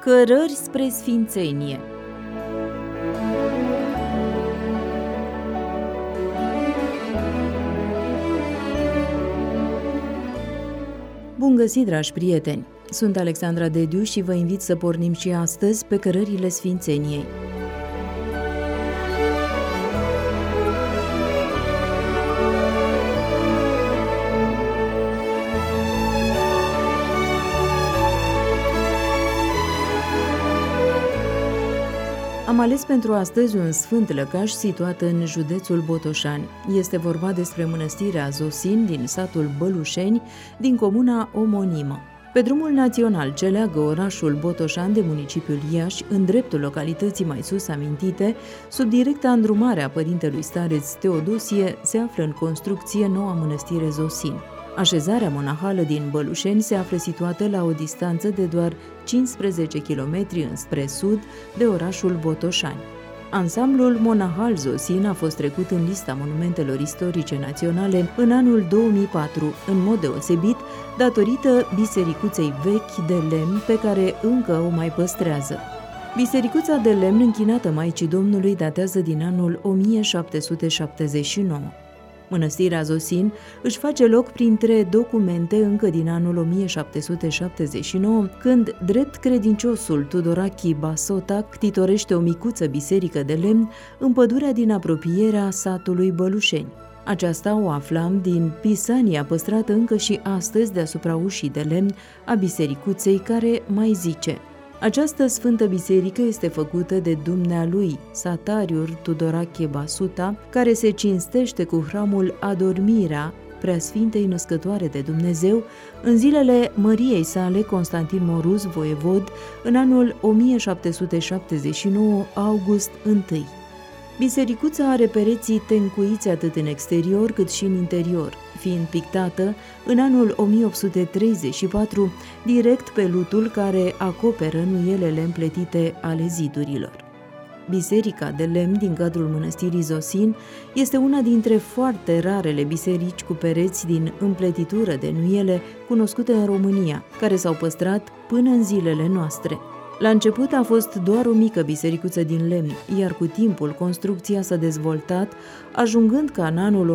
Cărări spre sfințenie. Bun găsit, dragi prieteni! Sunt Alexandra Dediu și vă invit să pornim și astăzi pe cărările sfințeniei. Am ales pentru astăzi un sfânt lăcaș situat în județul Botoșani. Este vorba despre mănăstirea Zosin din satul Bălușeni, din comuna omonimă. Pe drumul național ce leagă orașul Botoșani de municipiul Iași, în dreptul localității mai sus amintite, sub directa îndrumare a părintelui stareț Teodosie, se află în construcție noua mănăstire Zosin. Așezarea monahală din Bălușeni se află situată la o distanță de doar 15 km înspre sud de orașul Botoșani. Ansamblul monahal Zosin a fost trecut în lista monumentelor istorice naționale în anul 2004, în mod deosebit datorită bisericuței vechi de lemn pe care încă o mai păstrează. Bisericuța de lemn închinată Maicii Domnului datează din anul 1779. Mănăstirea Zosin își face loc printre documente încă din anul 1779, când drept credinciosul Tudorache Basota ctitorește o micuță biserică de lemn în pădurea din apropierea satului Bălușeni. Aceasta o aflam din pisania păstrată încă și astăzi deasupra ușii de lemn a bisericuței, care mai zice: această sfântă biserică este făcută de dumnealui Satariur Tudorache Basuta, care se cinstește cu hramul Adormirea Preasfintei Născătoare de Dumnezeu în zilele măriei sale Constantin Moruz, voievod, în anul 1779, august 1. Bisericuța are pereții tencuiți atât în exterior cât și în interior, fiind pictată în anul 1834 direct pe lutul care acoperă nuielele împletite ale zidurilor. Biserica de lemn din cadrul mănăstirii Zosin este una dintre foarte rarele biserici cu pereți din împletitură de nuiele cunoscute în România, care s-au păstrat până în zilele noastre. La început a fost doar o mică bisericuță din lemn, iar cu timpul construcția s-a dezvoltat, ajungând ca în anul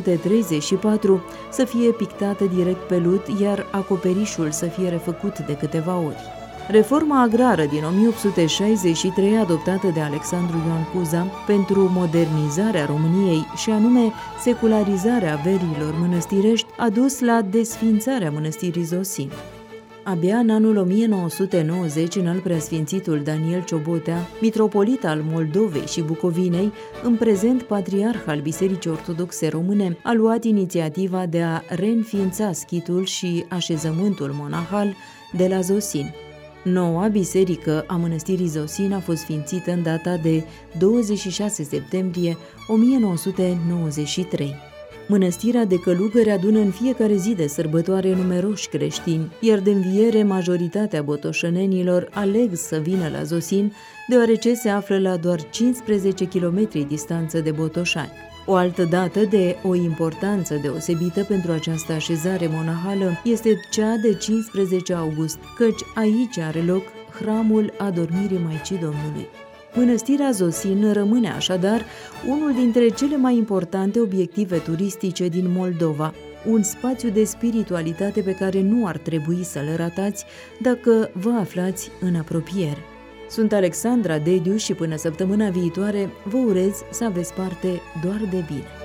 1834 să fie pictată direct pe lut, iar acoperișul să fie refăcut de câteva ori. Reforma agrară din 1863, adoptată de Alexandru Ioan Cuza pentru modernizarea României și anume secularizarea averilor mănăstirești, a dus la desființarea mănăstirii Zosin. Abia în anul 1990, înalt preasfințitul Daniel Ciobotea, mitropolit al Moldovei și Bucovinei, în prezent patriarh al Bisericii Ortodoxe Române, a luat inițiativa de a reînființa schitul și așezământul monahal de la Zosin. Noua biserică a mănăstirii Zosin a fost sfințită în data de 26 septembrie 1993. Mănăstirea de călugări adună în fiecare zi de sărbătoare numeroși creștini, iar de înviere majoritatea botoșănenilor aleg să vină la Zosin, deoarece se află la doar 15 km distanță de Botoșani. O altă dată de o importanță deosebită pentru această așezare monahală este cea de 15 august, căci aici are loc hramul Adormirii Maicii Domnului. Mănăstirea Zosin rămâne așadar unul dintre cele mai importante obiective turistice din Moldova, un spațiu de spiritualitate pe care nu ar trebui să-l ratați dacă vă aflați în apropiere. Sunt Alexandra Dediu și până săptămâna viitoare vă urez să aveți parte doar de bine.